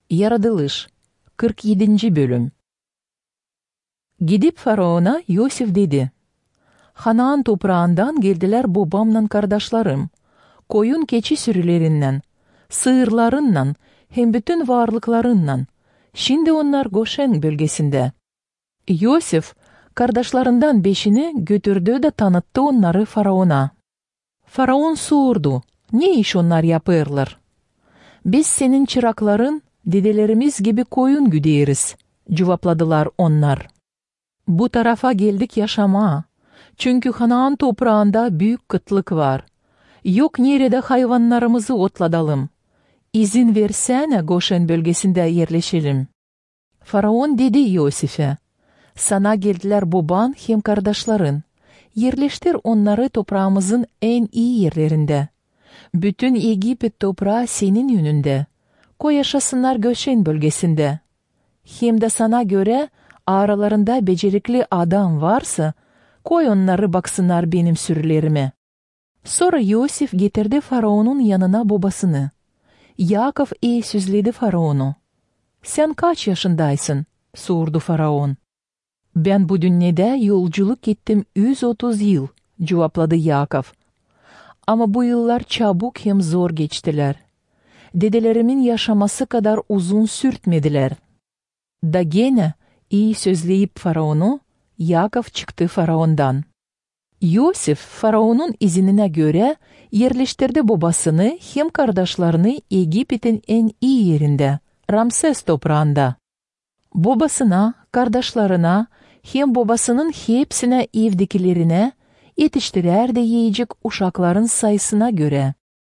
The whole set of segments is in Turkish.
Yaratılış 47. bölüm. Gidip Faraon'a Yosif dedi: Hanaan toprağından geldiler babamla kardeşlerim, koyun keçi sürülerinden, sığırlarından, hem bütün varlıklarından. Şimdi onlar Goşen bölgesinde. Yosif, kardeşlerinden 5'ini götürdü de tanıttı onları Faraon'a. Faraon sordu: Ne iş onlar yapırlar? Biz senin çırakların, dedelerimiz gibi koyun güderiz, cevapladılar onlar. Bu tarafa geldik yaşama. Çünkü Hanaan toprağında büyük kıtlık var. Yok nerede hayvanlarımızı otlatalım. İzin versene Goşen bölgesinde yerleşelim. Faraon dedi Yosif'e: Sana geldiler baban hem kardeşlerin. Yerleştir onları toprağımızın en iyi yerlerinde. Bütün Egipet toprağı senin yönünde. Koy yaşasınlar Goşen bölgesinde. Hem de sana göre aralarında becerikli adam varsa, koy onları baksınlar benim sürülerime. Sonra Yosif getirdi Faraon'un yanına babasını. Yakov iyi süzledi Faraon'u. Sen kaç yaşındaysın? Sordu Faraon. Ben bu dünyada yolculuk ettim 130 yıl, cevapladı Yakov. Ama bu yıllar çabuk hem zor geçtiler. Dedelerimin yaşaması kadar uzun sürtmediler. Da gene iyi sözleyip Faraon'u, Yakov çıktı Faraon'dan. Yosif, Faraon'un iznine göre yerleştirdi babasını hem kardeşlerini Egipet'in en iyi yerinde, Ramses toprağında. Babasına, kardeşlerine hem babasının hepsine evdekilerine yetiştirer de yiyecek uşakların sayısına göre.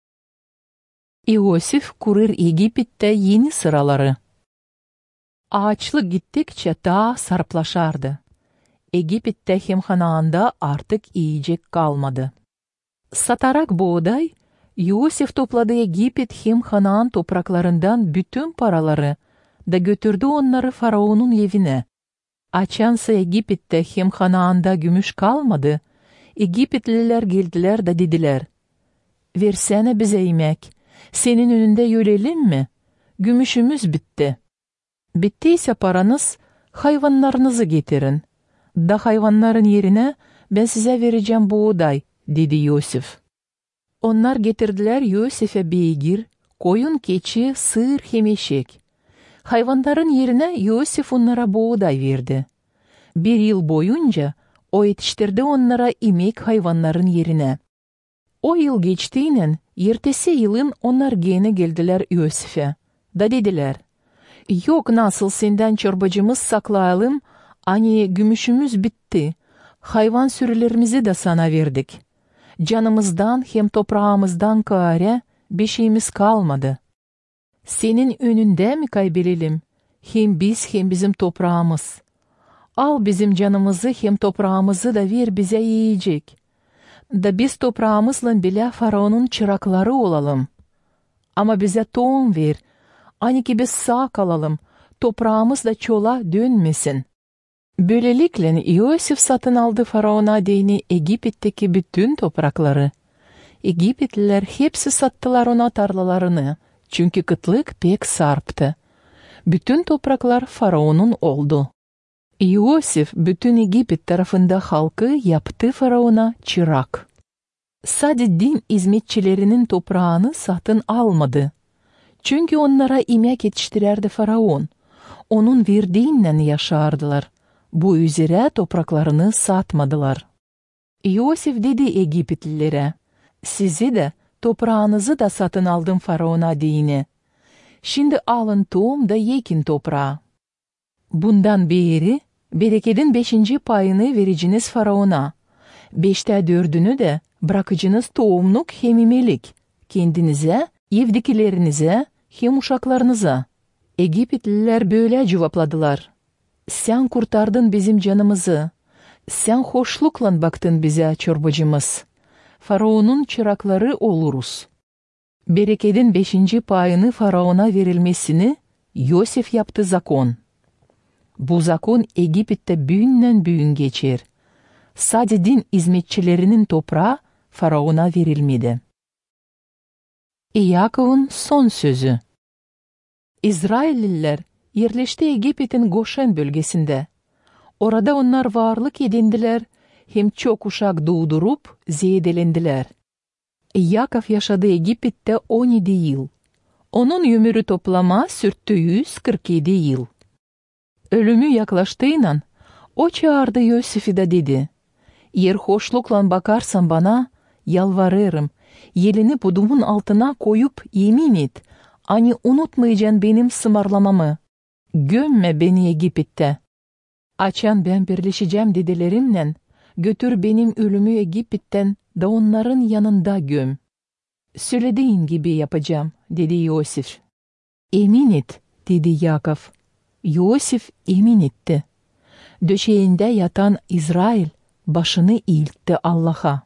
Yosif kurir Egipet'te yeni sıraları. Açlık gittikçe daha sarplaşardı. Egipet'te hem Hanaan'da artık yiyecek kalmadı. Satarak buğday, Yosif topladı Egipet hem Hanaan topraklarından bütün paraları da götürdü onları Faraon'un evine. Açansa Egipet'te hem Hanaan'da gümüş kalmadı. Egipetliler geldiler de dediler: Versene bize yemek, senin önünde yörelim mi? Gümüşümüz bitti. Bittiyse paranız, hayvanlarınızı getirin. Da hayvanların yerine ben size vereceğim buğday, dedi Yosif. Onlar getirdiler Yosif'e beygir, koyun keçi, sığır hem eşek. Hayvanların yerine Yosif onlara buğday verdi. 1 yıl boyunca o yetiştirdi onlara imek hayvanların yerine. O yıl geçtiğinin ertesi yılın onlar gene geldiler Yosif'e. Da dediler: Yok nasıl senden çorbacımız saklayalım, hani gümüşümüz bitti. Hayvan sürülerimizi de sana verdik. Canımızdan hem toprağımızdan kâre bir şeyimiz kalmadı. Senin önünde mi kaybedelim? Hem biz hem bizim toprağımız. Al bizim canımızı hem toprağımızı da ver bize yiyecek. Da biz toprağımızla bile Faraon'un çırakları olalım. Ama bize tohum ver. Hani ki biz sağ kalalım, toprağımız da çola dönmesin. Böylelikle Yosif satın aldı Faraon'a değini Egipet'teki bütün toprakları. Egipetliler hepsi sattılar ona tarlalarını, çünkü kıtlık pek sarptı. Bütün topraklar Faraon'un oldu. Yosif bütün Egipet tarafında halkı yaptı Faraon'a çırak. Sadece din hizmetçilerinin toprağını satın almadı. Çünkü onlara yemek yetiştirerdi Faraon. Onun verdiğinden yaşardılar. Bu üzere topraklarını satmadılar. Yosif dedi Egipetlilere: Sizi de toprağınızı da satın aldım Faraon'a deyine. Şimdi alın tohum da yekin toprağı. Bundan beri bereketin 5. payını vericiniz Faraon'a. 5'te 4'ünü de bırakıcınız tohumluk hem imelik. Kendinize, evdekilerinize hem uşaklarınıza. Egipetliler böyle cevapladılar: Sen kurtardın bizim canımızı. Sen hoşlukla baktın bize çorbacımız. Faraon'un çırakları oluruz. Bereketin 5. payını Faraon'a verilmesini Yosif yaptı zakon. Bu zakon Egipet'te büyünden büyün geçer. Sadece din hizmetçilerinin toprağı Faraon'a verilmedi. Yakov'un son sözü. İsrailliler yerleşti Egipet'in Goşen bölgesinde. Orada onlar varlık edindiler, hem çok uşak doğdurup zedelendiler. Yakov yaşadı Egipet'te 17 yıl. Onun ömrü toplama 447 yıl. Ölümü yaklaştığıyla o çağırdı Yosif'i de dedi: "Eğer hoşlukla bakarsan bana, yalvarırım, elini budumun altına koyup yemin et, hani unutmayacaksın benim sımarlamamı. Gömme beni Egipet'te. Açan ben birleşeceğim dedelerimle, götür benim ölümü Egipet'ten da onların yanında göm. Söylediğin gibi yapacağım," dedi Yosif. "Emin et," dedi Yakov. Yosif emin etti. Döşeğinde yatan İsrail başını eğiltti Allah'a.